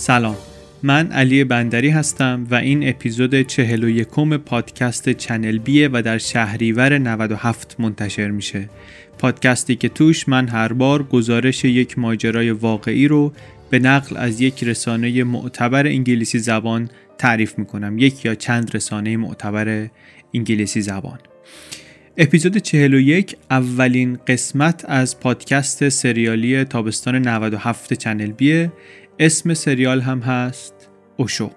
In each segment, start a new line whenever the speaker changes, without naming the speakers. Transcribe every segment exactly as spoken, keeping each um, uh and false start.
سلام، من علی بندری هستم و این اپیزود چهل و یکم پادکست چنل بیه و در شهریور نود و هفت منتشر میشه. پادکستی که توش من هر بار گزارش یک ماجرای واقعی رو به نقل از یک رسانه معتبر انگلیسی زبان تعریف میکنم، یک یا چند رسانه معتبر انگلیسی زبان. اپیزود چهل و یک اولین قسمت از پادکست سریالی تابستان نود و هفت چنل بیه. اسم سریال هم هست اوشو.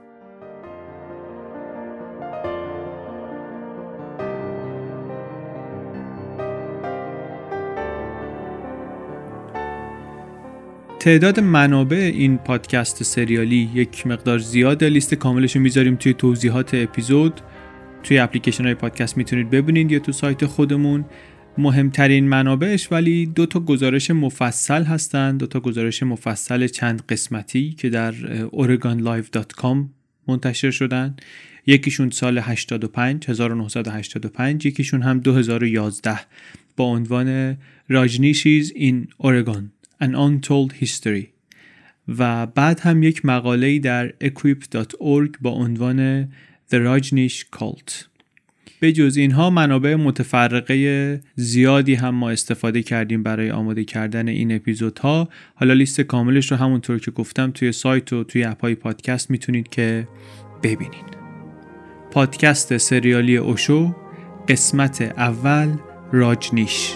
تعداد منابع این پادکست سریالی یک مقدار زیاده، لیست کاملش رو میذاریم توی توضیحات اپیزود. توی اپلیکیشن های پادکست میتونید ببینید یا تو سایت خودمون. مهمترین منابعش ولی دو تا گزارش مفصل هستن، دو تا گزارش مفصل چند قسمتی که در اورگان لایف دات کام منتشر شدن. یکیشون سال هشتاد و پنج هزار و نهصد و هشتاد و پنج، یکیشون هم دو هزار و یازده با عنوان راجنیشیز این اورگان An Untold History، و بعد هم یک مقاله‌ای در equip دات org با عنوان The Rajneesh Cult. به جز اینها منابع متفرقه زیادی هم ما استفاده کردیم برای آماده کردن این اپیزودها. حالا لیست کاملش رو همونطور که گفتم توی سایت و توی اپ‌های پادکست میتونید که ببینید. پادکست سریالی اوشو، قسمت اول، راجنیش.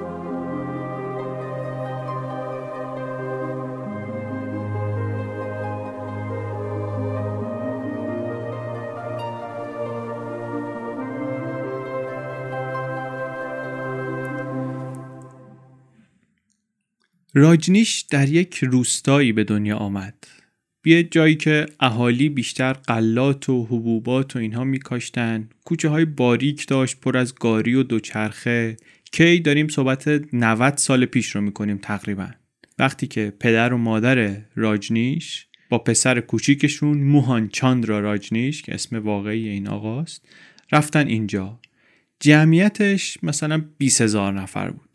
راجنیش در یک روستایی به دنیا آمد، یه جایی که اهالی بیشتر غلات و حبوبات و اینها میکاشتن. کوچه های باریک داشت پر از گاری و دوچرخه. کی داریم صحبت نود سال پیش رو میکنیم تقریبا، وقتی که پدر و مادر راجنیش با پسر کوچیکشون موهان چاندرا راجنیش که اسم واقعی این آقاست رفتن اینجا. جمعیتش مثلا بیست هزار نفر بود.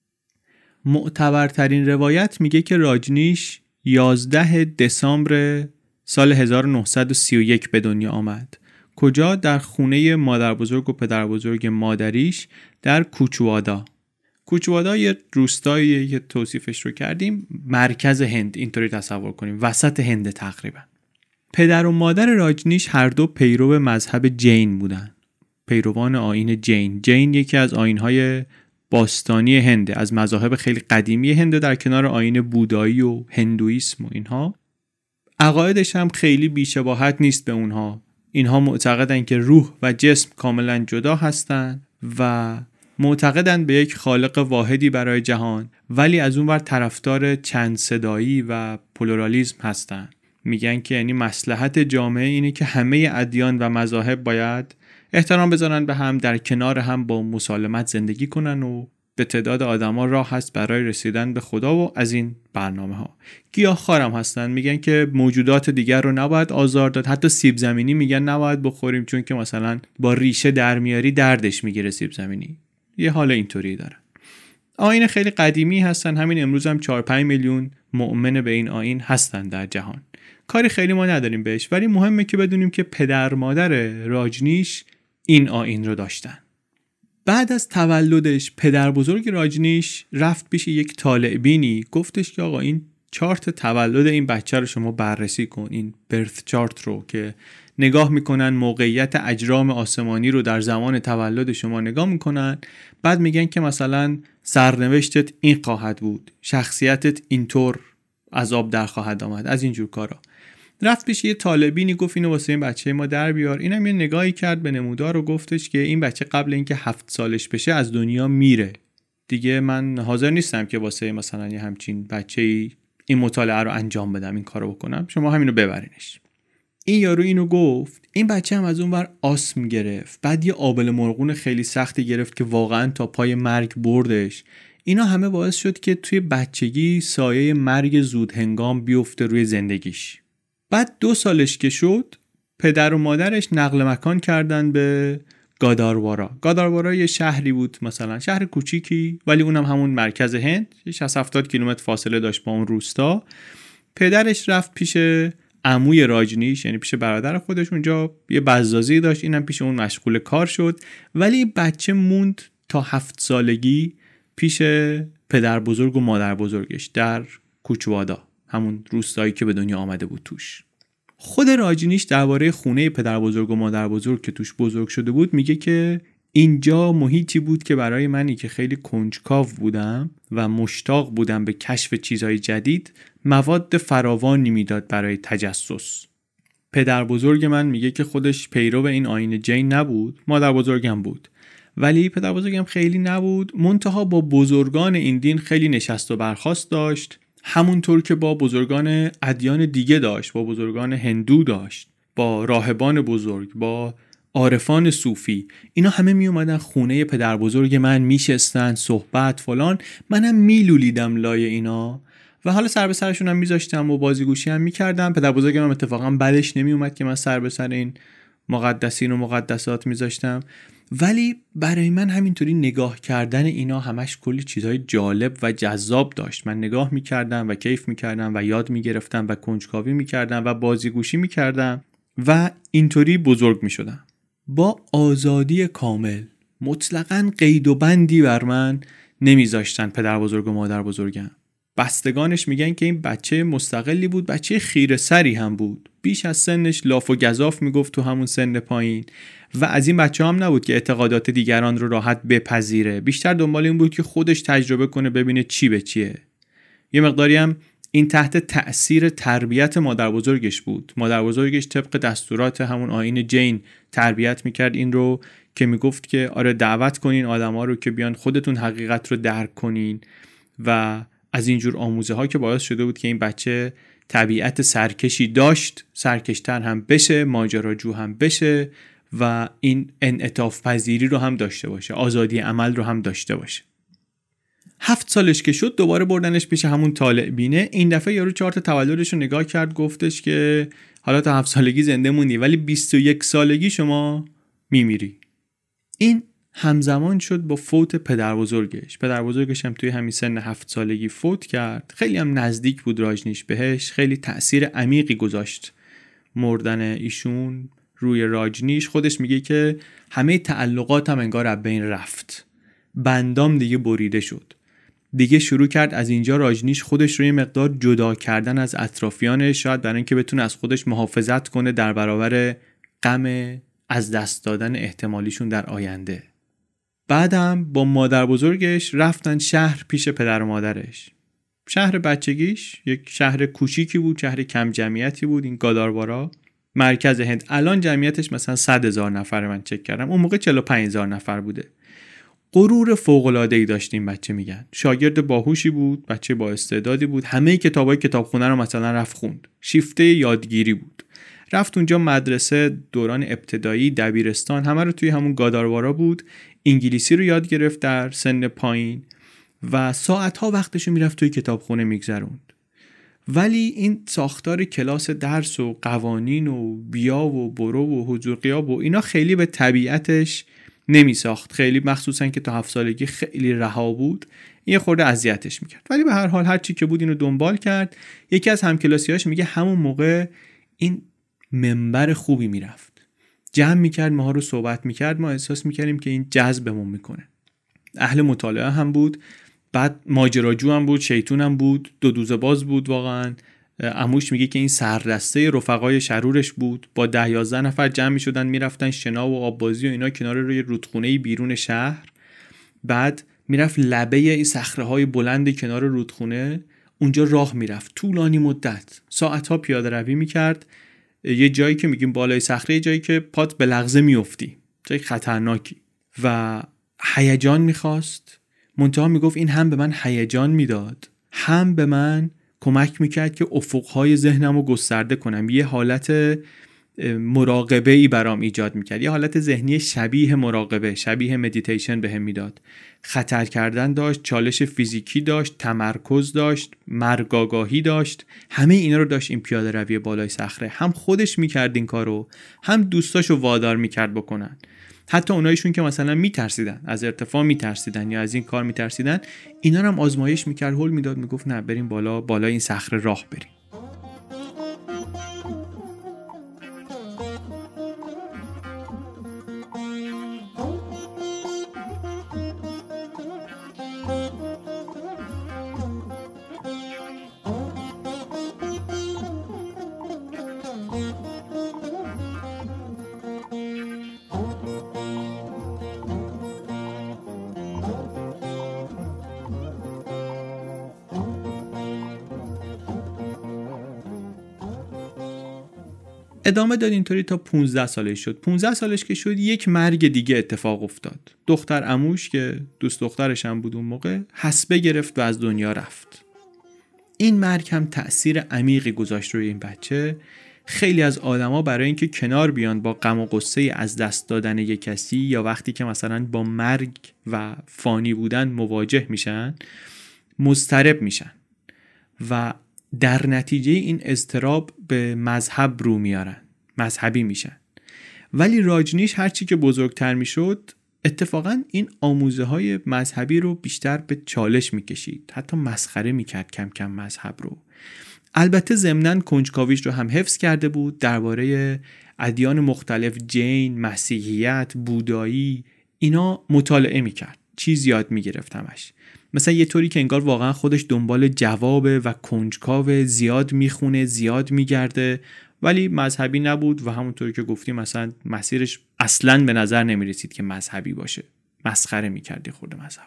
معتبرترین روایت میگه که راجنیش یازده دسامبر سال هزار و نهصد و سی و یک به دنیا آمد. کجا؟ در خونه مادر بزرگ و پدر بزرگ مادریش در کوچوادا. کوچوادا یه روستایی که توصیفش رو کردیم مرکز هند، اینطوری تصور کنیم، وسط هند تقریبا. پدر و مادر راجنیش هر دو پیرو مذهب جین بودن، پیروان آیین جین. جین یکی از آیین‌های باستانی هنده، از مذاهب خیلی قدیمی هنده، در کنار آیین بودایی و هندویسم و اینها. عقایدش هم خیلی بیشباهت نیست به اونها. اینها معتقدن که روح و جسم کاملا جدا هستن و معتقدن به یک خالق واحدی برای جهان، ولی از اون ور طرفدار چند صدایی و پلورالیسم هستن. میگن که یعنی مصلحت جامعه اینه که همه ادیان و مذاهب باید احترام بذارن به هم، در کنار هم با مسالمت زندگی کنن و به تعداد آدما راه هست برای رسیدن به خدا و از این برنامه ها. گیاهخوار هم هستن، میگن که موجودات دیگر رو نباید آزار داد، حتی سیب زمینی میگن نباید بخوریم چون که مثلا با ریشه در میاری دردش میگیره سیب زمینی. یه حال اینطوری دارن. آیین خیلی قدیمی هستن، همین امروز هم چهار پنج میلیون مؤمن به این آیین هستن در جهان. کاری خیلی ما نداریم بهش، ولی مهمه که بدونیم که پدر مادر راجنیش این آیین رو داشتن. بعد از تولدش پدر بزرگ راجنیش رفت پیش یک طالع‌بینی، گفتش که آقا این چارت تولد این بچه رو شما بررسی کن، این برث چارت رو که نگاه میکنن موقعیت اجرام آسمانی رو در زمان تولد شما نگاه میکنن، بعد میگن که مثلا سرنوشتت این خواهد بود، شخصیتت اینطور از آب در خواهد آمد، از اینجور کارا. رفت پیش یه طالبینی، گفت اینو واسه این بچه ما در بیار. اینم یه نگاهی کرد به نمودار و گفتش که این بچه قبل اینکه هفت سالش بشه از دنیا میره دیگه، من حاضر نیستم که واسه مثلا یه همچین بچه‌ای این مطالعه رو انجام بدم، این کارو بکنم، شما همینو ببرینش. این یارو اینو گفت. این بچه هم از اون ور آسم گرفت، بعد یه آبل مرغون خیلی سختی گرفت که واقعا تا پای مرگ بردش. اینا همه باعث شد که توی بچگی سایه مرگ زود هنگام بیفته روی زندگیش. بعد دو سالش که شد پدر و مادرش نقل مکان کردن به گاداروارا. گاداروارا یه شهری بود، مثلا شهر کوچیکی، ولی اونم همون مرکز هند، شصت هفتاد کیلومتر فاصله داشت با اون روستا. پدرش رفت پیش عموی راجنیش یعنی پیش برادر خودش اونجا یه بزازی داشت، اینم پیش اون مشغول کار شد. ولی بچه موند تا هفت سالگی پیش پدر بزرگ و مادر بزرگش در کوچوادا، همون روستایی که به دنیا آمده بود توش. خود راجنیش درباره خونه پدر بزرگ و مادر بزرگ که توش بزرگ شده بود میگه که اینجا محیطی بود که برای منی که خیلی کنجکاو بودم و مشتاق بودم به کشف چیزهای جدید مواد فراوانی میداد برای تجسس. پدر بزرگ من میگه که خودش پیرو این آیین جین نبود، مادر بزرگم بود، ولی پدر بزرگم خیلی نبود، منتها با بزرگان این دین خیلی نشست و برخاست داشت، همونطور که با بزرگان ادیان دیگه داشت، با بزرگان هندو داشت، با راهبان بزرگ، با عارفان صوفی. اینا همه می اومدن خونه پدر بزرگ من میشستن، صحبت فلان، منم میلولیدم لای اینا و حالا سر به سرشون هم میذاشتم و بازیگوشی هم میکردم. پدر بزرگم هم اتفاقا بعدش نمی اومد که من سر به سر این مقدسین و مقدسات میذاشتم، ولی برای من همینطوری نگاه کردن اینا همش کلی چیزهای جالب و جذاب داشت. من نگاه میکردم و کیف میکردم و یاد میگرفتم و کنجکاوی میکردم و بازیگوشی میکردم و اینطوری بزرگ میشدم با آزادی کامل. مطلقاً قید و بندی بر من نمیذاشتن پدر بزرگ و مادر بزرگم. بستگانش میگن که این بچه مستقلی بود، بچه خیره سری هم بود، بیش از سنش لاف و گزاف میگفت تو همون سن پایین و از این بچه هم نبود که اعتقادات دیگران رو راحت بپذیره، بیشتر دنبال این بود که خودش تجربه کنه ببینه چی به چیه. یه مقداری هم این تحت تأثیر تربیت مادر بزرگش بود. مادر بزرگش طبق دستورات همون آیین جین تربیت میکرد این رو که میگفت که آره دعوت کنین آدما رو که بیان خودتون حقیقت رو درک کنین و از اینجور آموزه ها که باعث شده بود که این بچه طبیعت سرکشی داشت، سرکشتر هم بشه، ماجراجو هم بشه و این انعطاف پذیری رو هم داشته باشه، آزادی عمل رو هم داشته باشه. هفت سالش که شد دوباره بردنش پیش همون طالع بینه. این دفعه یارو چارت تولدش رو نگاه کرد، گفتش که حالا تا هفت سالگی زنده موندی ولی بیست و یک سالگی شما میمیری. این همزمان شد با فوت پدر بزرگش. پدر بزرگش هم توی همین سن هفت سالگی فوت کرد. خیلی هم نزدیک بود راجنیش بهش، خیلی تأثیر عمیقی گذاشت مردن ایشون روی راجنیش. خودش میگه که همه تعلقاتم انگار از بین رفت، بندام دیگه بریده شد. دیگه شروع کرد از اینجا راجنیش خودش رو یه مقدار جدا کردن از اطرافیانش، شاید برای اینکه بتونه از خودش محافظت کنه در برابر غم از دست دادن احتمالیشون در آینده. بعدم با مادر بزرگش رفتن شهر پیش پدر و مادرش. شهر بچگیش یک شهر کوچیکی بود، شهر کم جمعیتی بود، این گاداروارا، مرکز هند. الان جمعیتش مثلا صد هزار نفر، من چک کردم اون موقع چهل و پنج هزار نفر بوده. غرور فوق‌العاده‌ای داشت این بچه. میگن شاگرد باهوشی بود، بچه با استعدادی بود، همه کتابای کتابخونه رو مثلا رفت خوند، شیفته یادگیری بود. رفت اونجا مدرسه، دوران ابتدایی، دبیرستان، همه رو توی همون گاداروارا بود. انگلیسی رو یاد گرفت در سن پایین و ساعتها وقتشو میرفت توی کتابخونه میگذروند. ولی این ساختار کلاس درس و قوانین و بیا و برو و حضور غیاب و اینا خیلی به طبیعتش نمی ساخت. خیلی مخصوصا که تا هفت سالگی خیلی رها بود، یه خورده اذیتش میکرد. ولی به هر حال هر چی که بود اینو دنبال کرد. یکی از همکلاسیاش میگه همون موقع این منبر خوبی میرفت، جمع میکرد، ماها رو صحبت میکرد، ما احساس میکردیم که این جذبمون میکنه. اهل مطالعه هم بود، بعد ماجراجو هم بود، شیطون هم بود، دو دوزه باز بود واقعا. عموش میگه که این سردسته رفقای شرورش بود، با ده یازده نفر جمع میشدن میرفتن شنا و آببازی و اینا کنار روی رودخونه بیرون شهر. بعد میرفت لبه این صخره‌های بلند کنار رودخونه، اونجا راه میرفت طولانی مدت، ساعتها پیاده روی میکرد. یه جایی که میگیم بالای صخره، جایی که پات به لغزه میافتی، جای خطرناکی و هیجان میخواست. منتها میگفت این هم به من هیجان میداد، هم به من کمک میکرد که افقهای ذهنم رو گسترده کنم. یه حالت مراقبه ای برام ایجاد میکرد، یه حالت ذهنی شبیه مراقبه، شبیه مدیتیشن بهم میداد. خطر کردن داشت، چالش فیزیکی داشت، تمرکز داشت، مرگاگاهی داشت. همه اینا رو داشت این پیاده روی بالای صخره. هم خودش میکرد این کارو، هم دوستاشو وادار میکرد بکنن. حتی اونایشون که مثلا میترسیدن، از ارتفاع میترسیدن یا از این کار میترسیدن، اینا رو هم آزمایش میکرد، هول میداد، میگفت نه بریم بالا، بالا این صخره راه بریم. ادامه داد اینطوری تا پونزده سالش شد. پونزده سالش که شد یک مرگ دیگه اتفاق افتاد. دختر عموش که دوست دخترش هم بود اون موقع حسبه گرفت و از دنیا رفت. این مرگ هم تأثیر عمیقی گذاشت روی این بچه. خیلی از آدما برای اینکه کنار بیان با غم و غصه از دست دادن یک کسی یا وقتی که مثلا با مرگ و فانی بودن مواجه میشن مضطرب میشن و در نتیجه این اضطراب به مذهب رو میارن، مذهبی میشن. ولی راجنیش هرچی که بزرگتر میشد اتفاقا این آموزه های مذهبی رو بیشتر به چالش میکشید، حتی مسخره میکرد کم کم مذهب رو. البته ضمناً کنجکاویش رو هم حفظ کرده بود، درباره ادیان مختلف، جین، مسیحیت، بودایی، اینا مطالعه میکرد، چیز یاد میگرفت همش. مثلا یه طوری که انگار واقعا خودش دنبال جوابه و کنجکاو، زیاد میخونه، زیاد میگرده، ولی مذهبی نبود و همونطوری که گفتیم مثلا مسیرش اصلاً به نظر نمیرسید که مذهبی باشه. مسخره میکردی خود مذهب.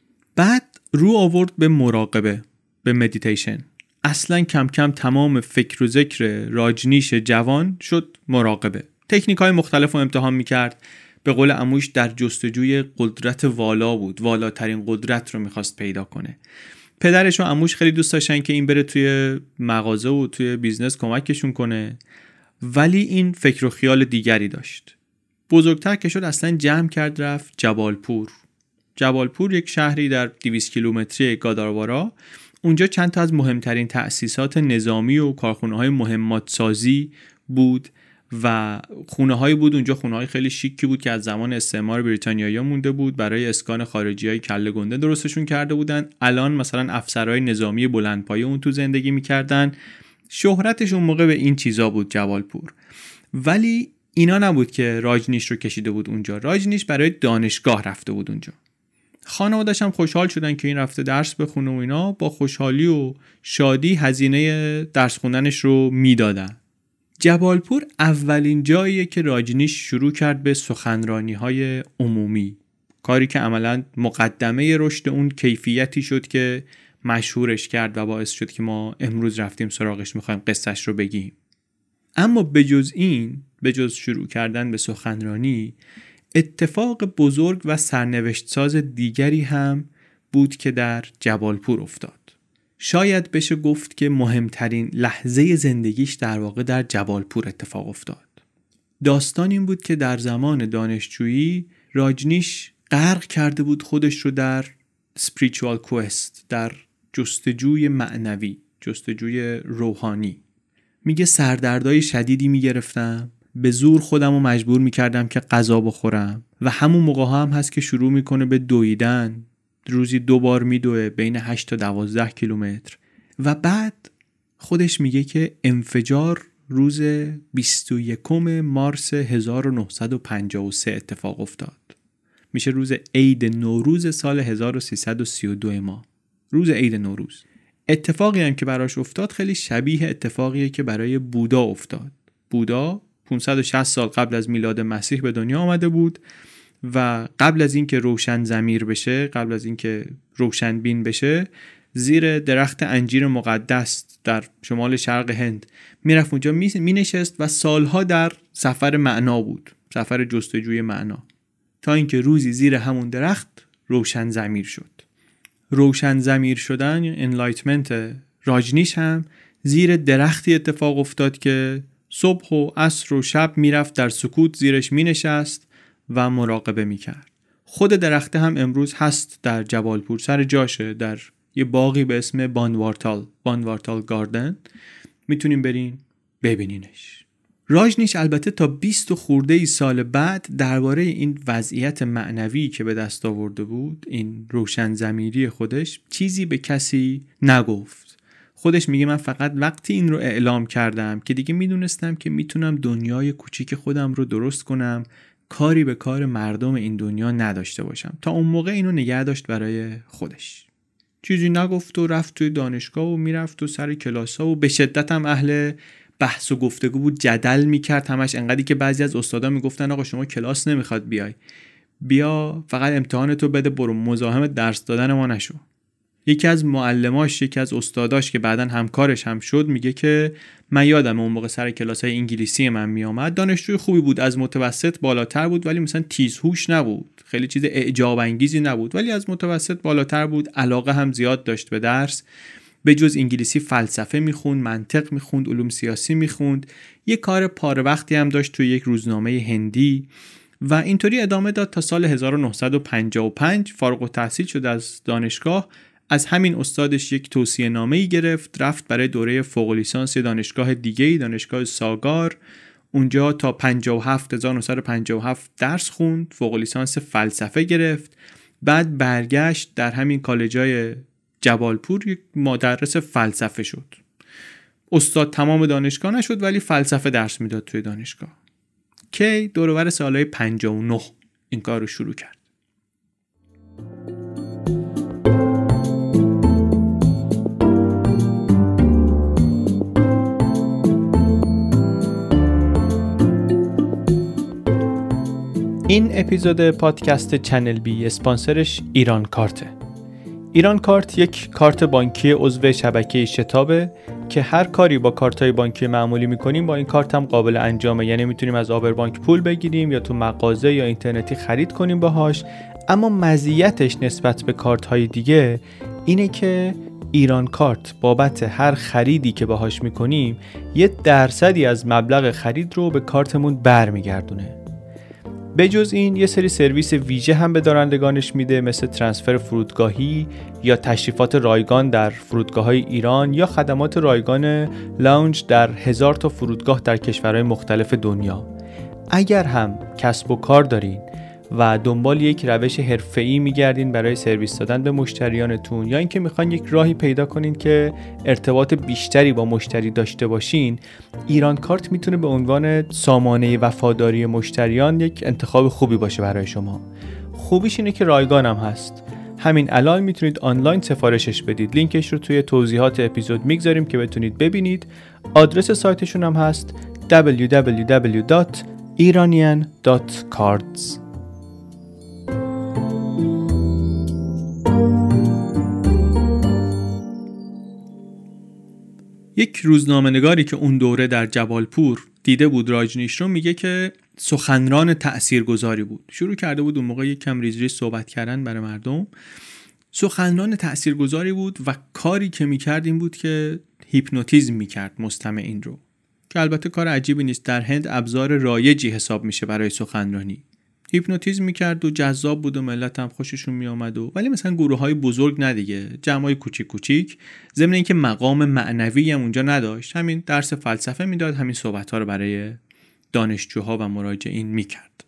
بعد رو آورد به مراقبه، به مدیتیشن. اصلا کم کم تمام فکر و ذکر راجنیش جوان شد مراقبه. تکنیک های مختلف رو امتحان میکرد. به قول عموش در جستجوی قدرت والا بود، والاترین قدرت رو میخواست پیدا کنه. پدرش و عموش خیلی دوست داشتن که این بره توی مغازه و توی بیزنس کمکشون کنه، ولی این فکر و خیال دیگری داشت. بزرگتر که شد اصلا جمع کرد رفت جبالپور. جبالپور یک شهری در دویست کیلومتری گاداروارا. اونجا چند تا از مهمترین تأسیسات نظامی و کارخونه‌های مهمات سازی بود و خونه‌هایی بود اونجا، خونه‌های خیلی شیکی بود که از زمان استعمار بریتانیایی‌ها مونده بود، برای اسکان خارجی‌های کله گنده درستشون کرده بودن. الان مثلا افسرهای نظامی بلندپایه اون تو زندگی می‌کردن. شهرتش اون موقع به این چیزا بود جبالپور. ولی اینا نبود که راجنیش رو کشیده بود اونجا. راجنیش برای دانشگاه رفته بود اونجا. خانواده‌اش هم خوشحال شدن که این رفته درس بخونه و اینا، با خوشحالی و شادی هزینه درس خوندنش رو میدادن. جبالپور اولین جاییه که راجنیش شروع کرد به سخنرانی‌های عمومی، کاری که عملاً مقدمه رشد اون کیفیتی شد که مشهورش کرد و باعث شد که ما امروز رفتیم سراغش، می‌خوایم قصه‌اش رو بگیم. اما بجز این، بجز شروع کردن به سخنرانی، اتفاق بزرگ و سرنوشت ساز دیگری هم بود که در جبالپور افتاد. شاید بشه گفت که مهمترین لحظه زندگیش در واقع در جبالپور اتفاق افتاد. داستان این بود که در زمان دانشجویی راجنیش غرق کرده بود خودش رو در spiritual quest، در جستجوی معنوی، جستجوی روحانی. میگه سردردهای شدیدی میگرفتم، به زور خودم رو مجبور میکردم که غذا بخورم و همون موقع هم هست که شروع میکنه به دویدن. روزی دو بار میدوه بین هشت تا دوازده کیلومتر و بعد خودش میگه که انفجار روز بیست و یکم مارس هزار و نهصد و پنجاه و سه اتفاق افتاد. میشه روز عید نوروز سال هزار و سیصد و سی و دو ما، روز عید نوروز. اتفاقی هم که براش افتاد خیلی شبیه اتفاقیه که برای بودا افتاد. بودا پانصد و شصت سال قبل از میلاد مسیح به دنیا آمده بود و قبل از اینکه روشن ضمیر بشه، قبل از اینکه روشن بین بشه، زیر درخت انجیر مقدس در شمال شرق هند میرفت اونجا می نشست و سالها در سفر معنا بود، سفر جستجوی معنا، تا اینکه روزی زیر همون درخت روشن ضمیر شد. روشن ضمیر شدن، انلایتمنت راجنیش هم زیر درختی اتفاق افتاد که صبح و عصر و شب میرفت در سکوت زیرش مینشست و مراقبه میکرد. خود درخته هم امروز هست در جبالپور، سر جاشه، در یه باغی به اسم بانوارتال، بانوارتال گاردن. میتونیم برین ببینینش. راجنیش البته تا بیست خورده ای سال بعد درباره این وضعیت معنوی که به دست آورده بود، این روشن ضمیری خودش، چیزی به کسی نگفت. خودش میگه من فقط وقتی این رو اعلام کردم که دیگه میدونستم که میتونم دنیای کوچیک خودم رو درست کنم، کاری به کار مردم این دنیا نداشته باشم. تا اون موقع اینو نگه داشت برای خودش. چیزی نگفت و رفت توی دانشگاه و میرفت و سر کلاسا و به شدت هم اهل بحث و گفتگو بود، جدل میکرد همش، انقدری که بعضی از استادا میگفتن آقا شما کلاس نمیخواد بیای، بیا فقط امتحانتو بده، برو، مزاحم درس دادن ما نشو. یکی از معلماش، یکی از استاداش که بعداً همکارش هم شد میگه که من یادم اون موقع سر کلاسای انگلیسی من میامد، دانشجوی خوبی بود، از متوسط بالاتر بود ولی مثلا تیزهوش نبود، خیلی چیز اعجاب انگیزی نبود ولی از متوسط بالاتر بود، علاقه هم زیاد داشت به درس. به جز انگلیسی فلسفه میخوند، منطق میخوند، علوم سیاسی میخوند، یه کار پاره وقتی هم داشت توی یک روزنامه هندی و اینطوری ادامه داد تا سال هزار و نهصد و پنجاه و پنج فارغ التحصیل شد از دانشگاه. از همین استادش یک توصیه نامه‌ای گرفت، رفت برای دوره فوق لیسانس دانشگاه دیگه‌ای، دانشگاه ساگار. اونجا تا پنجاه و هفت هزار و نهصد و پنجاه و هفت درس خوند، فوق لیسانس فلسفه گرفت. بعد برگشت در همین کالجای جبالپور یک مدرس فلسفه شد. استاد تمام دانشگاه نشد ولی فلسفه درس میداد توی دانشگاه. کی دور و بر سالهای پنجاه و نه این کار رو شروع کرد. این اپیزود پادکست چنل بی اسپانسرش ایران کارته. ایران کارت یک کارت بانکی عضو شبکه شتابه که هر کاری با کارت‌های بانکی معمولی می‌کنیم با این کارت هم قابل انجامه. یعنی میتونیم از آبربانک پول بگیریم یا تو مغازه یا اینترنتی خرید کنیم باهاش. اما مزیتش نسبت به کارت‌های دیگه اینه که ایران کارت بابت هر خریدی که باهاش می‌کنیم یه درصدی از مبلغ خرید رو به کارتمون برمیگردونه. به جز این یه سری سرویس ویژه هم به دارندگانش میده، مثل ترانسفر فرودگاهی یا تشریفات رایگان در فرودگاه‌های ایران یا خدمات رایگان لاونج در هزار تا فرودگاه در کشورهای مختلف دنیا. اگر هم کسب و کار دارین و دنبال یک روش حرفه‌ای میگردین برای سرویس دادن به مشتریانتون یا اینکه میخواین یک راهی پیدا کنین که ارتباط بیشتری با مشتری داشته باشین، ایران کارت میتونه به عنوان سامانه وفاداری مشتریان یک انتخاب خوبی باشه برای شما. خوبیش اینه که رایگان هم هست. همین الان میتونید آنلاین سفارشش بدید. لینکش رو توی توضیحات اپیزود میگذاریم که بتونید ببینید. آدرس سایتشون هم هست دبلیو دبلیو دبلیو دات ایرانیان دات کاردز. یک روزنامه‌نگاری که اون دوره در جبالپور دیده بود راجنیش رو میگه که سخنران تأثیرگذاری بود. شروع کرده بود اون موقع یک کم ریز ریز صحبت کردن برای مردم. سخنران تأثیرگذاری بود و کاری که میکرد این بود که هیپنوتیزم میکرد مستمعین رو، که البته کار عجیبی نیست، در هند ابزار رایجی حساب میشه برای سخنرانی. هیپنوتیزم میکرد و جذاب بود و ملت هم خوششون میامد و ولی مثلا گروه های بزرگ نه دیگه، جمعای کوچیک کوچیک، ضمن اینکه مقام معنوی هم اونجا نداشت، همین درس فلسفه میداد، همین صحبت ها رو برای دانشجوها و مراجعین میکرد.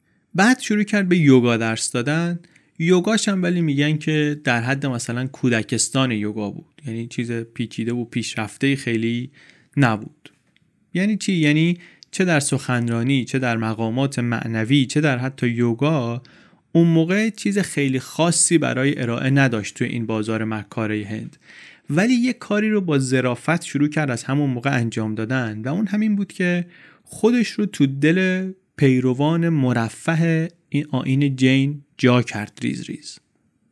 بعد شروع کرد به یوگا درس دادن. یوگاش هم ولی میگن که در حد مثلا کودکستان یوگا بود، یعنی چیز پیچیده و پیشرفته خیلی نبود. یعنی چی؟ یعنی چه در سخنرانی، چه در مقامات معنوی، چه در حتی یوگا اون موقع چیز خیلی خاصی برای ارائه نداشت توی این بازار مکاره هند، ولی یه کاری رو با ظرافت شروع کرد از همون موقع انجام دادن و اون همین بود که خودش رو تو دل پیروان مرفه این آیین جین جا کرد ریز ریز.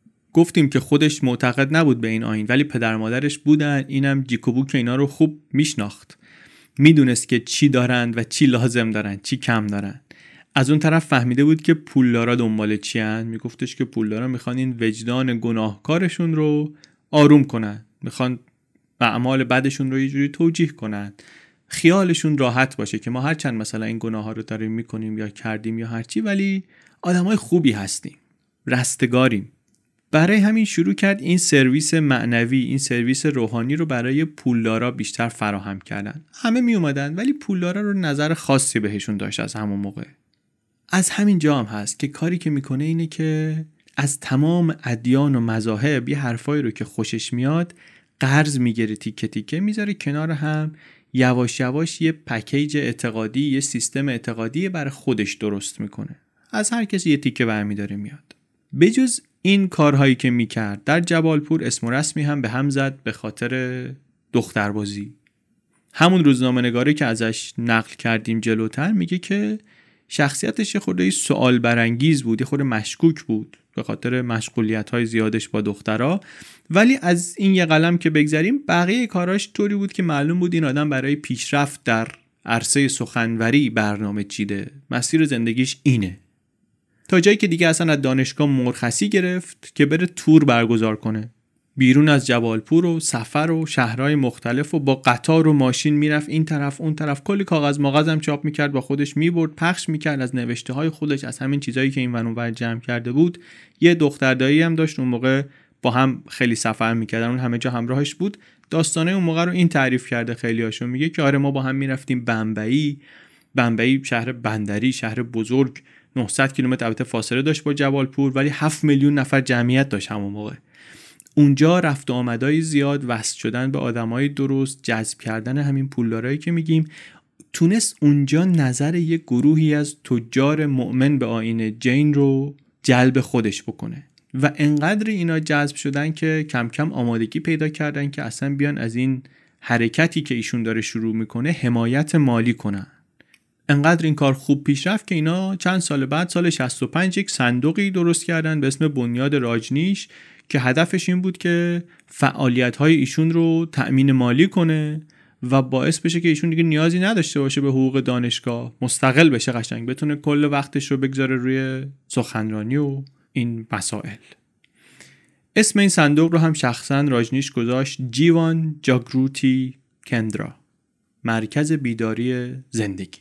گفتیم که خودش معتقد نبود به این آیین ولی پدر مادرش بودن، اینم جیکوبو که اینا رو خوب میشناخت، میدونست که چی دارند و چی لازم دارن، چی کم دارن. از اون طرف فهمیده بود که پولدارا دنبال چی هن. میگفتش که پولدارا میخوان این وجدان گناهکارشون رو آروم کنن، میخوان اعمال بدشون رو یه جوری توجیه کنن، خیالشون راحت باشه که ما هرچند مثلا این گناه ها رو داریم میکنیم یا کردیم یا هرچی ولی آدمای خوبی هستیم، رستگاریم. برای همین شروع کرد این سرویس معنوی، این سرویس روحانی رو برای پولدارا بیشتر فراهم کردن. همه می اومدن ولی پولدارا رو نظر خاصی بهشون داشت از همون موقع. از همین جا هم هست که کاری که میکنه اینه که از تمام ادیان و مذاهب یه حرفایی رو که خوشش میاد قرض میگیره، تیکه تیکه میذاره کنار هم، یواش یواش یه پکیج اعتقادی، یه سیستم اعتقادی برای خودش درست میکنه. از هر کسی یه تیکه برمیداره میاد. بجز این کارهایی که میکرد در جبالپور اسم و رسمی هم به هم زد به خاطر دختربازی. همون روزنامه نگاری که ازش نقل کردیم جلوتر میگه که شخصیتش یه خورده سوال برانگیز بود، یه خورده مشکوک بود. به خاطر مشغولیت‌های زیادش با دخترها. ولی از این یه قلم که بگذریم، بقیه کاراش طوری بود که معلوم بود این آدم برای پیشرفت در عرصه سخنوری برنامه چیده، مسیر زندگیش اینه. تا جایی که دیگه اصلا از دانشگاه مرخصی گرفت که بره تور برگزار کنه. بیرون از جبالپور و سفر و شهرهای مختلف و با قطار و ماشین میرفت این طرف اون طرف، کلی کاغذ ماغذ هم چاپ میکرد با خودش میبرد، پخش میکرد از نوشته های خودش، از همین چیزایی که این ور اون ور جمع کرده بود. یه دختر دایی هم داشت اون موقع، با هم خیلی سفر میکردن، اون همه جا همراهش بود. داستانه اون موقع رو این تعریف کرده خیلیاشو، میگه که آره ما با هم میرفتیم بمبئی. بمبئی شهر بندری، شهر بزرگ، نهصد کیلومتر البته فاصله داشت با جبالپور، ولی هفت میلیون نفر جمعیت داشت همون موقع. اونجا رفت و آمدای زیاد، وصل شدن به آدمای درست، جذب کردن همین پولدارایی که میگیم، تونست اونجا نظر یک گروهی از تجار مؤمن به آیین جین رو جلب خودش بکنه و انقدر اینا جذب شدن که کم کم آمادگی پیدا کردن که اصلا بیان از این حرکتی که ایشون داره شروع میکنه حمایت مالی کنن. انقدر این کار خوب پیش رفت که اینا چند سال بعد، سال شصت و پنج، یک صندوقی درست کردن به اسم بنیاد راجنیش که هدفش این بود که فعالیت‌های ایشون رو تأمین مالی کنه و باعث بشه که ایشون دیگه نیازی نداشته باشه به حقوق دانشگاه، مستقل بشه، قشنگ بتونه کل وقتش رو بگذاره روی سخنرانی و این مسائل. اسم این صندوق رو هم شخصا راجنیش گذاشت جیوان جاگروتی کندرا، مرکز بیداری زندگی.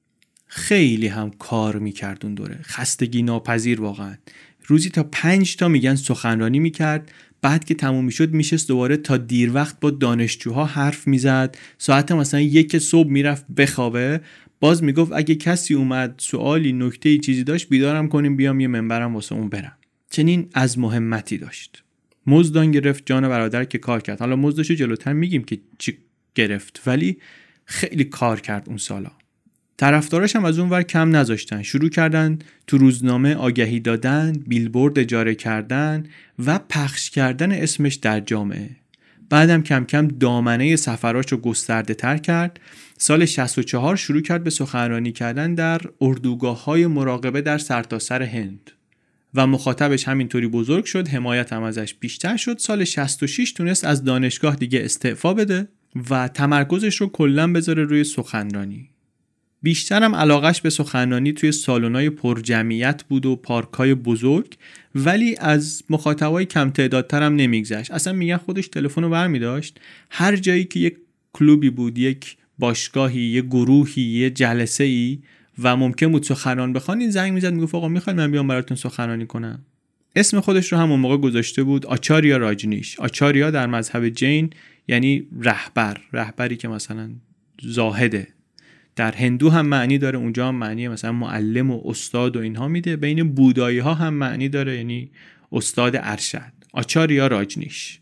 خیلی هم کار میکرد اون دوره، خستگی ناپذیر واقعا. روزی تا پنج تا میگن سخنرانی میکرد، بعد که تموم میشد میشست دوباره تا دیر وقت با دانشجوها حرف میزد، ساعت مثلا یک صبح میرفت بخوابه، باز میگفت اگه کسی اومد سوالی نکته‌ای چیزی داشت بیدارم کنیم بیام یه منبرم واسه اون برم. چنین از مهمتی داشت. مزدان گرفت جان برادر که کار کرد. حالا مزدشو جلوتر میگیم که چی گرفت، ولی خیلی کار کرد اون سالا. طرفداراش هم از اون ور کم نذاشتن، شروع کردن تو روزنامه آگهی دادن، بیلبورد اجاره کردن و پخش کردن اسمش در جامعه. بعدم کم کم دامنه سفراشو گسترده تر کرد. سال شصت و چهار شروع کرد به سخنرانی کردن در اردوگاه‌های مراقبه در سرتاسر هند و مخاطبش همینطوری بزرگ شد، حمایت هم ازش بیشتر شد. سال شصت و شش تونست از دانشگاه دیگه استعفا بده و تمرکزش رو کلاً بذاره روی سخنرانی. بیشتر هم علاقش به سخنرانی توی سالن‌های پرجمعیت بود و پارک‌های بزرگ، ولی از مخاطبای کم تعدادتر هم نمیگذشت. اصلا میگن خودش تلفن رو برمی‌داشت، هر جایی که یک کلوبی بود، یک باشگاهی، یک گروهی، یک جلسه‌ای و ممکن بود سخنران بخوان، این زنگ میزد میگفت آقا میخواید من بیام براتون سخنرانی کنم. اسم خودش رو هم اون موقع گذاشته بود آچاریا راجنیش. آچاریا در مذهب جین یعنی رهبر، رهبری که مثلا زاهده. در هندو هم معنی داره، اونجا هم معنی مثلا معلم و استاد و اینها میده. بین بودایی ها هم معنی داره، یعنی استاد ارشد. آچاریا راجنیش.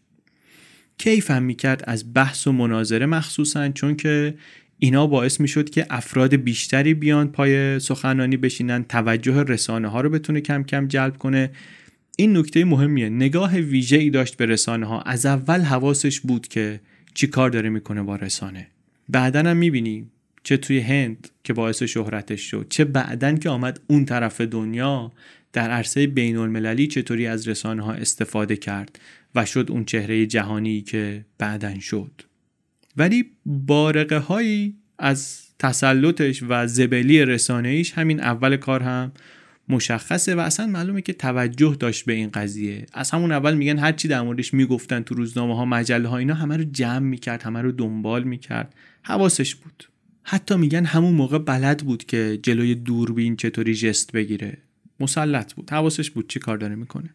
کیف هم میکرد از بحث و مناظره مخصوصا، چون که اینا باعث میشد که افراد بیشتری بیان پای سخنرانی بشینن، توجه رسانه ها رو بتونه کم کم جلب کنه. این نکته مهمیه، نگاه ویژه‌ای داشت به رسانه ها. از اول حواسش بود که چی کار داره میکنه با رسانه. بعدن هم میبینی چه توی هند که باعث شهرتش شد، چه بعدن که آمد اون طرف دنیا در عرصه بین المللی چطوری از رسانه ها استفاده کرد و شد اون چهره جهانی که بعدن شد. ولی بارقه هایی از تسلطش و زبلی رسانه‌ایش همین اول کار هم مشخصه و اصلا معلومه که توجه داشت به این قضیه. از همون اول میگن هر چی در موردش میگفتن تو روزنامه ها، مجله ها، اینا همه رو جمع میکرد، همه رو دنبال میکرد، حواسش بود. حتی میگن همون موقع بلد بود که جلوی دوربین چطوری جست بگیره، مسلط بود، حواسش بود چی کار داره میکنه.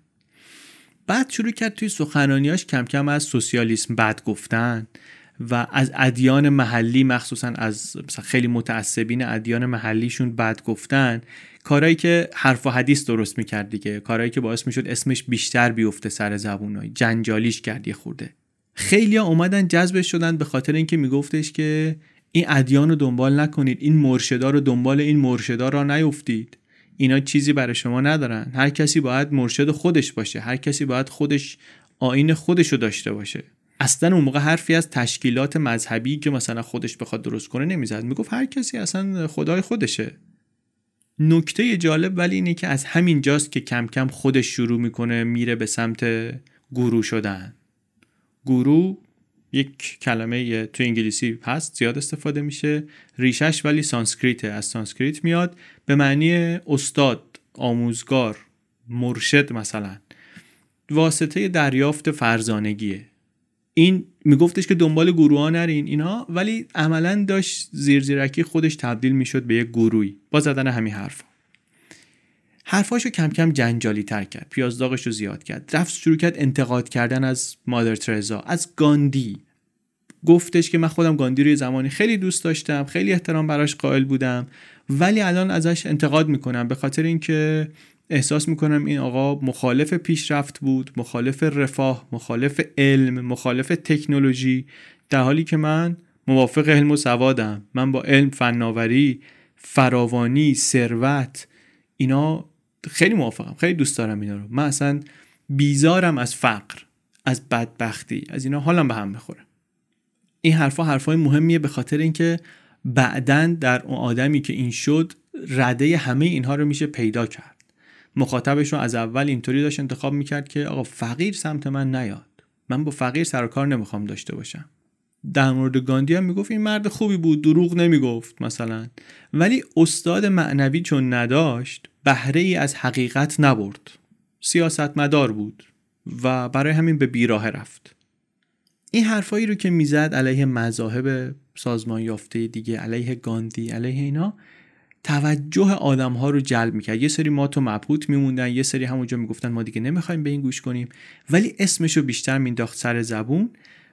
بعد شروع کرد توی سخنرانیاش کم کم از سوسیالیسم بد گفتن و از ادیان محلی، مخصوصا از مثلا خیلی متعصبین ادیان محلیشون بد گفتن، کارهایی که حرف و حدیث درست میکرد دیگه، کارهایی که باعث میشد اسمش بیشتر بیفته سر زبونای، جنجالیش کرد یه خورده. خیلی‌ها اومدن جذبش شدن به خاطر اینکه میگفتش که این ادیان رو دنبال نکنید، این مرشدا رو دنبال این مرشدا را نیفتید، اینا چیزی برای شما ندارن. هر کسی باید مرشد خودش باشه، هر کسی باید خودش آیین خودش رو داشته باشه. اصلا اون موقع حرفی از تشکیلات مذهبی که مثلا خودش بخواد درست کنه نمیزد، میگفت هر کسی اصلا خدای خودشه. نکته جالب ولی اینه که از همین جاست که کم کم خودش شروع میکنه میره به سمت گورو شدن. گورو یک کلمه تو انگلیسی هست، زیاد استفاده میشه، ریشش ولی سانسکریته، از سانسکریت میاد، به معنی استاد، آموزگار، مرشد مثلا، واسطه دریافت فرزانگیه. این میگفتش که دنبال گروها نرین اینا، ولی عملا داشت زیر زیرکی خودش تبدیل میشد به یک گروهی با زدن همین حرفا. حرفاشو کم کم جنجالی تر کرد، پیازداغش رو زیاد کرد، رفت شروع کرد انتقاد کردن از مادر ترزا، از گاندی. گفتش که من خودم گاندی رو یه زمانی خیلی دوست داشتم، خیلی احترام براش قائل بودم، ولی الان ازش انتقاد میکنم به خاطر اینکه احساس میکنم این آقا مخالف پیشرفت بود، مخالف رفاه، مخالف علم، مخالف تکنولوژی، در حالی که من موافق علم و سوادم. من با علم، فناوری، فراوانی، ثروت، اینا خیلی موافقم، خیلی دوست دارم اینا رو. من اصلا بیزارم از فقر، از بدبختی، از اینا حالم به هم میخوره. این حرفا حرفای مهمیه به خاطر اینکه بعدن در اون آدمی که این شد رده همه اینها رو میشه پیدا کرد. مخاطبش رو از اول اینطوری داشت انتخاب میکرد که آقا فقیر سمت من نیاد، من با فقیر سر و کار نمیخوام داشته باشم. در مورد گاندی هم میگفت این مرد خوبی بود، دروغ نمیگفت مثلا، ولی استاد معنوی چون نداشت بهره ای از حقیقت نبرد، سیاستمدار بود و برای همین به بیراه رفت. این حرفایی رو که میزد علیه مذاهب سازمان یافته دیگه، علیه گاندی، علیه اینا، توجه آدم‌ها رو جلب می‌کرد. یه سری ما تو مبهوت میموندن، یه سری همونجا میگفتن ما دیگه نمی‌خوایم به این گوش کنیم، ولی اسمشو بیشتر مینداخت سر زبون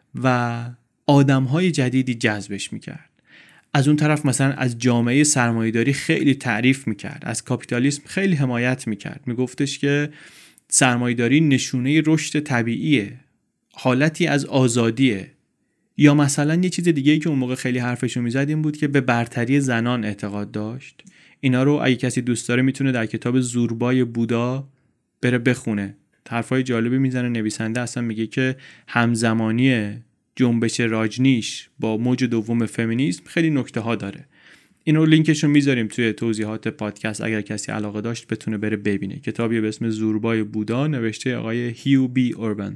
و آدم‌های جدیدی جذبش می‌کرد. از اون طرف مثلا از جامعه سرمایه‌داری خیلی تعریف می‌کرد، از کاپیتالیسم خیلی حمایت می‌کرد. میگفتش که سرمایه‌داری نشونه رشد طبیعیه، حالتی از آزادیه. یا مثلا یه چیز دیگه‌ای که اون موقع خیلی حرفشو میزد این بود که به برتری زنان اعتقاد داشت. اینا رو اگه کسی دوست داره میتونه در کتاب زوربای بودا بره بخونه. حرفای جالبی میزنه نویسنده، اصلا میگه که همزمانی جنبش راجنیش با موج دوم فمینیسم خیلی نکته ها داره. اینو لینکشو میذاریم توی توضیحات پادکست، اگر کسی علاقه داشت بتونه بره ببینه. کتابی به اسم زوربای بودا نوشته آقای هیو بی اوربن،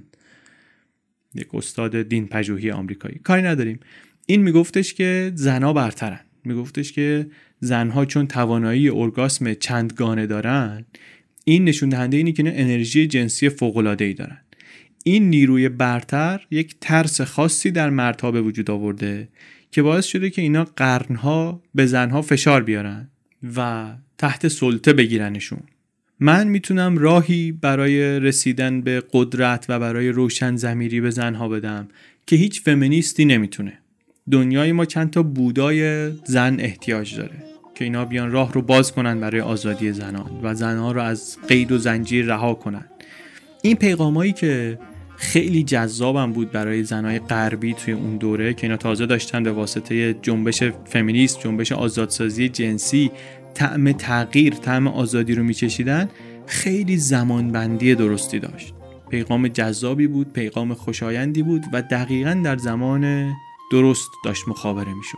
یک استاد دین پژوهی آمریکایی. کاری نداریم. این میگفتش که زنها برترن، میگفتش که زنها چون توانایی ارگاسم چندگانه دارن، این نشون دهنده اینه که انرژی جنسی فوق‌العاده‌ای دارن. این نیروی برتر یک ترس خاصی در مردها به وجود آورده که باعث شده که اینا قرنها به زنها فشار بیارن و تحت سلطه بگیرنشون. من میتونم راهی برای رسیدن به قدرت و برای روشن ضمیری به زنها بدم که هیچ فمینیستی نمیتونه. دنیای ما چند تا بودای زن احتیاج داره که اینا بیان راه رو باز کنن برای آزادی زنان و زنها رو از قید و زنجیر رها کنن. این پیغامایی که خیلی جذابم بود برای زنای غربی توی اون دوره که اینا تازه داشتن به واسطه جنبش فمینیست، جنبش آزادسازی جنسی، طعم تغییر، طعم آزادی رو میچشیدن، خیلی زمانبندی درستی داشت. پیغام جذابی بود، پیغام خوشایندی بود و دقیقاً در زمان درست داشت مخابره میشد.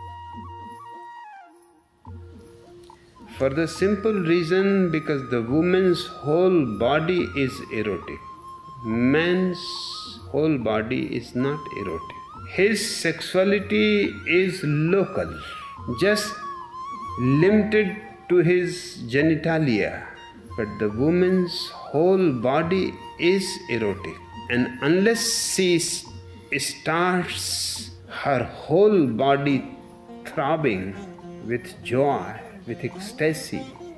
For the simple reason because the woman's whole body is erotic. Man's whole body is not erotic. His sexuality is local, just limited to his genitalia. But the woman's whole body is erotic. And unless she starts her whole body throbbing with joy, with ecstasy,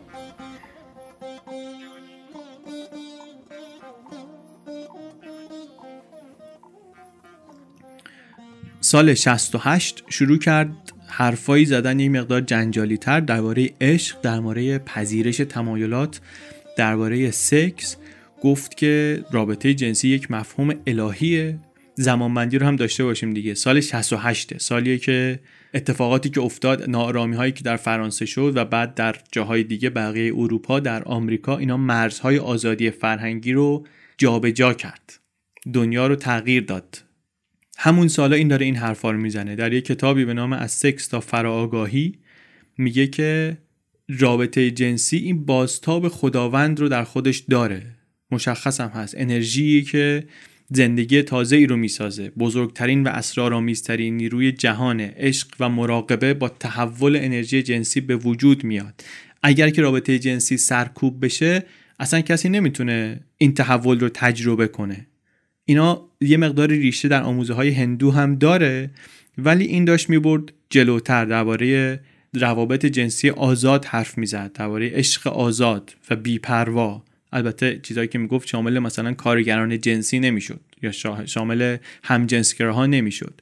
سال شصت و هشت شروع کرد حرفایی زدن یک مقدار جنجالی تر درباره عشق، درباره پذیرش تمایلات، درباره سکس. گفت که رابطه جنسی یک مفهوم الهیه. زمانبندی رو هم داشته باشیم دیگه، سال شصت و هشت، سالیه که اتفاقاتی که افتاد، ناآرامی هایی که در فرانسه شد و بعد در جاهای دیگه بقیه اروپا، در آمریکا، اینا مرزهای آزادی فرهنگی رو جابجا کرد، دنیا رو تغییر داد. همون سالا این داره این حرفا رو میزنه. در یک کتابی به نام از سکس تا فراآگاهی میگه که رابطه جنسی این بازتاب خداوند رو در خودش داره. مشخص هم هست انرژی که زندگی تازه ای رو میسازه. بزرگترین و اسرارآمیزترین نیروی جهان عشق و مراقبه با تحول انرژی جنسی به وجود میاد. اگر که رابطه جنسی سرکوب بشه اصلا کسی نمیتونه این تحول رو تجربه کنه. اینا یه مقدار ریشه در آموزه های هندو هم داره، ولی این داشت میبرد جلوتر، درباره روابط جنسی آزاد حرف میزد، درباره عشق آزاد و بی‌پروا. البته چیزایی که میگفت شامل مثلا کارگران جنسی نمیشد یا شامل همجنسگراها نمیشد،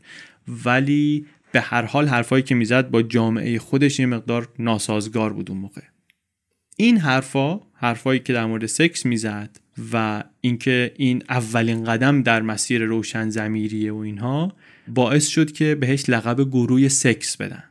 ولی به هر حال حرفایی که میزد با جامعه خودش یه مقدار ناسازگار بود اون موقع. این حرفا حرفایی که در مورد سکس میزد و اینکه این اولین قدم در مسیر روشن ضمیریه و اینها باعث شد که بهش لقب گروی سکس بدن.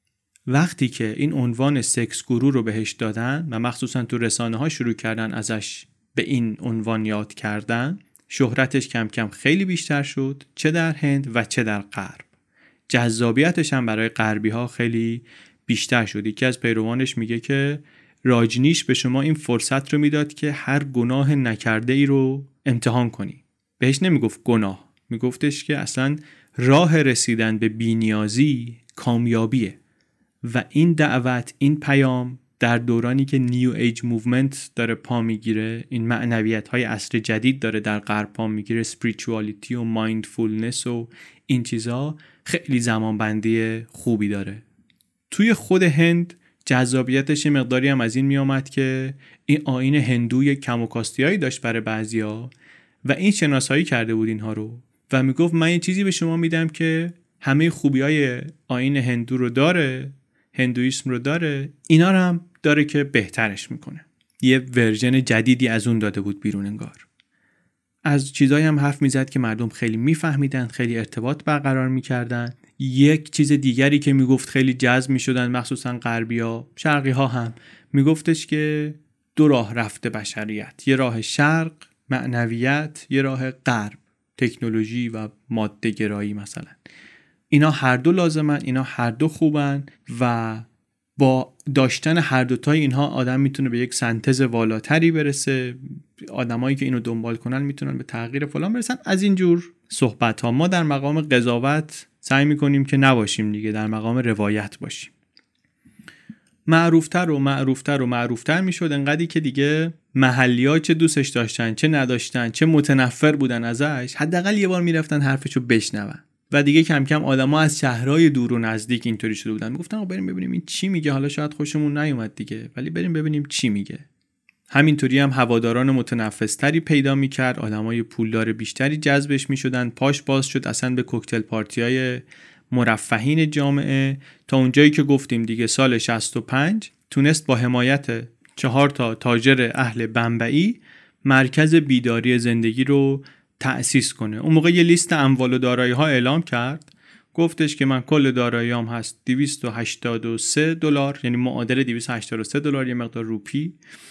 وقتی که این عنوان سکس گرو رو بهش دادن و مخصوصا تو رسانه ها شروع کردن ازش به این عنوان یاد کردن، شهرتش کم کم خیلی بیشتر شد، چه در هند و چه در غرب. جذابیتش هم برای غربی ها خیلی بیشتر شد. یکی از پیروانش میگه که راجنیش به شما این فرصت رو میداد که هر گناه نکرده ای رو امتحان کنی. بهش نمیگفت گناه، میگفتش که اصلا راه رسیدن به بی‌نیازی کامیابیه. و این دعوت، این پیام در دورانی که نیو ایج موومنت داره پا میگیره، این معنویت های عصر جدید داره در غرب پا میگیره، اسپریچوالیتی و مایندفولنس و این چیزا، خیلی زمانبندی خوبی داره. توی خود هند جذابیتش یه مقداری هم از این میامد که این آیین هندوی کم و کاستیایی داشت برای بعضیا و این شناسایی کرده بود اینها رو و میگفت من یه چیزی به شما میدم که همه خوبیای آیین هندو رو داره، هندویسم رو داره، اینا رو هم داره که بهترش میکنه. یه ورژن جدیدی از اون داده بود بیرون انگار. از چیزایی هم حرف میزد که مردم خیلی میفهمیدن، خیلی ارتباط برقرار میکردن. یک چیز دیگری که میگفت خیلی جذب میشدن، مخصوصا غربی‌ها، شرقی‌ها هم، میگفتش که دو راه رفته بشریت، یه راه شرق معنویت، یه راه غرب تکنولوژی و ماده گرایی مثلا. اینا هر دو لازمن، اینا هر دو خوبن و با داشتن هر دوتای اینها آدم میتونه به یک سنتز والاتری برسه. آدمایی که اینو دنبال کنن میتونن به تغییر فلان برسن. از اینجور صحبت ها. ما در مقام قضاوت سعی میکنیم که نباشیم دیگه، در مقام روایت باشیم. معروفتر و معروفتر و معروفتر میشد، انقدری که دیگه محلی‌ها چه دوستش داشتن چه نداشتن، چه متنفر بودن ازش، حداقل یه بار میرفتن حرفشو بشنون. و دیگه کم کم آدما از شهرهای دور و نزدیک اینطوری شده بودن، میگفتن بریم ببینیم این چی میگه، حالا شاید خوشمون نیومد دیگه، ولی بریم ببینیم چی میگه. همینطوری هم هواداران متنفس‌تری پیدا میکرد، آدمای پولدار بیشتری جذبش میشدن، پاش باز شد اصلا به کوکتل پارتیای مرفهین جامعه، تا اونجایی که گفتیم دیگه سال شصت و پنج تونست با حمایت چهار تا تاجر اهل بمبئی مرکز بیداری زندگی رو تأسیس کنه. اون موقع یه لیست اموال و دارایی‌ها اعلام کرد، گفتش که من کل دارایی‌ام هست دویست و هشتاد و سه دلار، یعنی معادل دویست و هشتاد و سه دلار، یه مقدار روپی،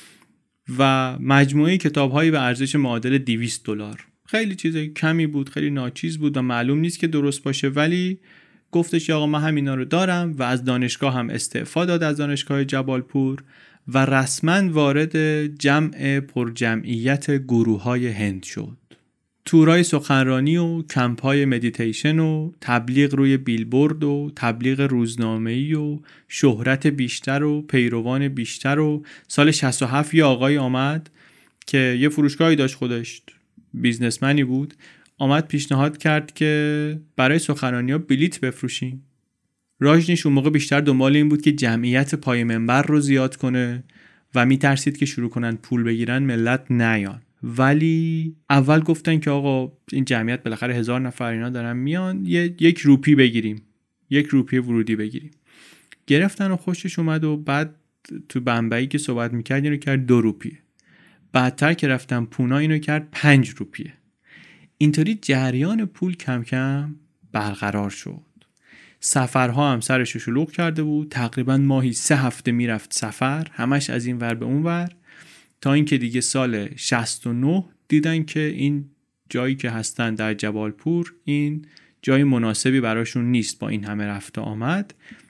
و مجموعه کتاب‌هایی به ارزش معادل دویست دلار. خیلی چیز کمی بود، خیلی ناچیز بود و معلوم نیست که درست باشه، ولی گفتش آقا من همینا رو دارم و از دانشگاه هم استعفا داد، از دانشگاه جبالپور، و رسما وارد جمع پرجمعیت گروه‌های هند شد. تورای سخنرانی و کمپ‌های مدیتیشن و تبلیغ روی بیلبورد و تبلیغ روزنامه‌ای و شهرت بیشتر و پیروان بیشتر. و سال شصت و هفت یه آقای آمد که یه فروشگاهی داشت، خودش بیزنسمنی بود، آمد پیشنهاد کرد که برای سخنرانی‌ها بلیت بفروشیم. راجنیش اون موقع بیشتر دنبال این بود که جمعیت پای منبر رو زیاد کنه و میترسید که شروع کنن پول بگیرن ملت نیان. ولی اول گفتن که آقا این جمعیت بالاخره هزار نفر اینا دارن میان، یه یک روپی بگیریم، یک روپی ورودی بگیریم. گرفتن و خوشش اومد و بعد تو بمبئی که صحبت میکرد اینو کرد دو روپیه. بعدتر که رفتن پونا اینو کرد پنج روپیه. اینطوری جریان پول کم کم برقرار شد. سفرها هم سرش شلوغ کرده بود، تقریبا ماهی سه هفته میرفت سفر، همش از این ور به اون ور، تا اینکه دیگه سال شصت و نه دیدن که این جایی که هستن در جبالپور این جای مناسبی براشون نیست با این همه رفت و آمد.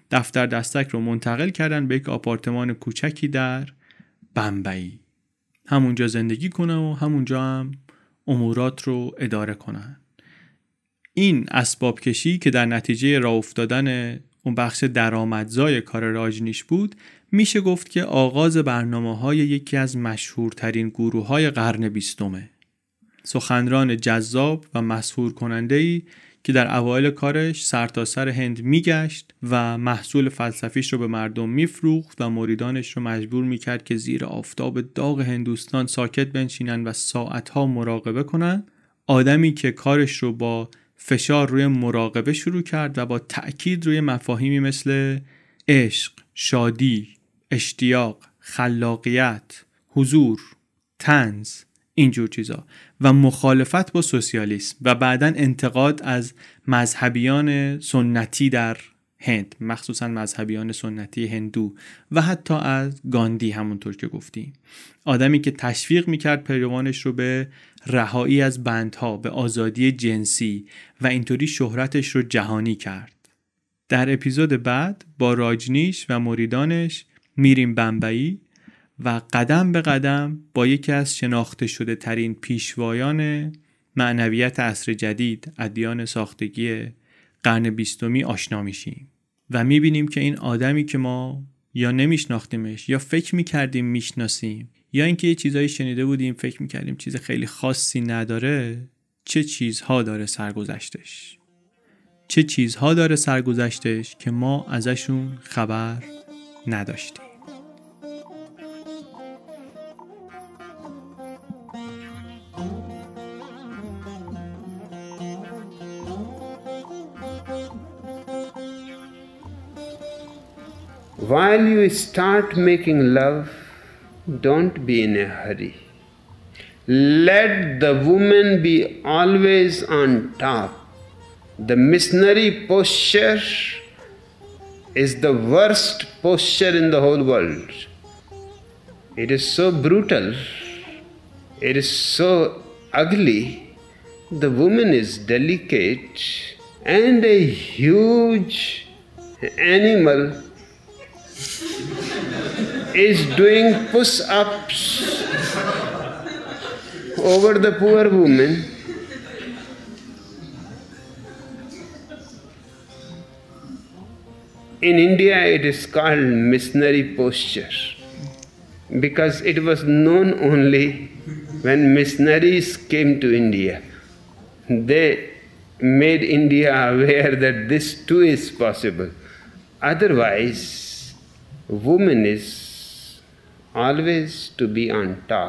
دفتر دستک رو منتقل کردن به یک آپارتمان کوچکی در بمبئی. همونجا زندگی کنه و همونجا هم امورات رو اداره کنن. این اسباب کشی که در نتیجه راه افتادن اون بخش درآمدزای کار راجنیش بود، میشه گفت که آغاز برنامه‌های یکی از مشهورترین گروه‌های قرن بیستمه. سخنران جذاب و مسحور کننده‌ای که در اوایل کارش سرتاسر هند میگشت و محصول فلسفیش رو به مردم میفروخت و مریدانش رو مجبور میکرد که زیر آفتاب داغ هندوستان ساکت بنشینن و ساعتها مراقبه کنن. آدمی که کارش رو با فشار روی مراقبه شروع کرد و با تأکید روی مفاهیمی مثل عشق، شادی، اشتیاق، خلاقیت، حضور، طنز، اینجور چیزا و مخالفت با سوسیالیسم و بعداً انتقاد از مذهبیان سنتی در هند، مخصوصاً مذهبیان سنتی هندو و حتی از گاندی، همونطور که گفتیم. آدمی که تشویق میکرد پیروانش رو به رهایی از بندها، به آزادی جنسی و اینطوری شهرتش رو جهانی کرد. در اپیزود بعد با راجنیش و مریدانش میریم بمبئی و قدم به قدم با یکی از شناخته شده ترین پیشوایان معنویت عصر جدید، ادیان ساختگی قرن بیستمی آشنا میشیم و میبینیم که این آدمی که ما یا نمیشناختیمش یا فکر میکردیم میشناسیم یا اینکه یه چیزایی شنیده بودیم فکر میکردیم چیز خیلی خاصی نداره، چه چیزها داره سرگذشتش چه چیزها داره سرگذشتش که ما ازشون خبر نداشتیم.
While you start making love, don't be in a hurry. Let the woman be always on top. The missionary posture is the worst posture in the whole world. It is so brutal. It is so ugly. The woman is delicate and a huge animal is doing push-ups over the poor woman. In India it is called missionary posture because it was known only when missionaries came to India. They made India aware that this too is possible. Otherwise, woman is always to be on top.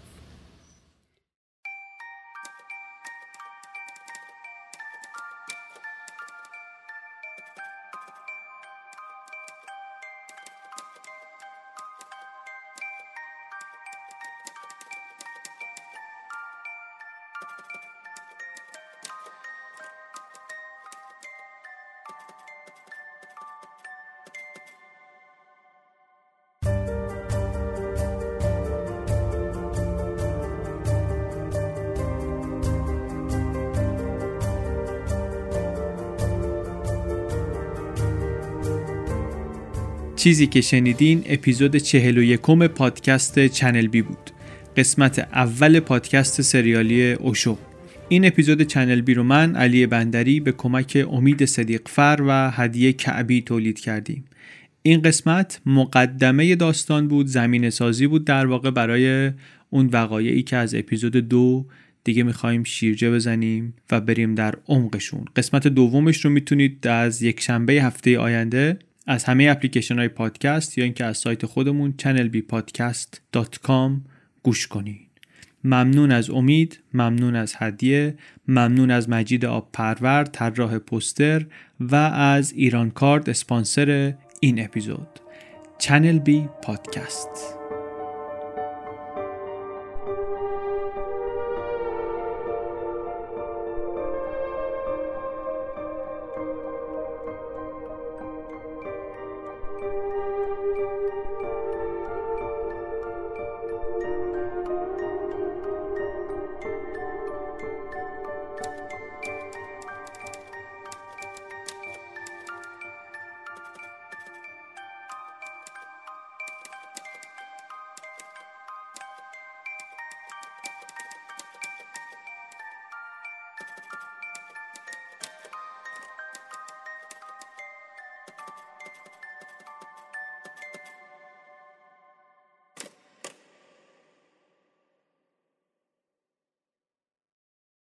چیزی که شنیدین اپیزود چهل و یکم پادکست چنل بی بود، قسمت اول پادکست سریالی اوشو. این اپیزود چنل بی رو من علی بندری به کمک امید صدیقفر و هدیه کعبی تولید کردیم. این قسمت مقدمه داستان بود، زمینه سازی بود در واقع برای اون وقایعی که از اپیزود دو دیگه میخوایم شیرجه بزنیم و بریم در عمقشون. قسمت دومش رو میتونید از یک شنبه هفته آینده از همه اپلیکیشن های پادکست یا اینکه از سایت خودمون چنل بی پادکست دات کام گوش کنین. ممنون از امید، ممنون از هدیه، ممنون از مجید آب پرور طراح پوستر و از ایران کارد اسپانسر این اپیزود. چنل بی پادکست.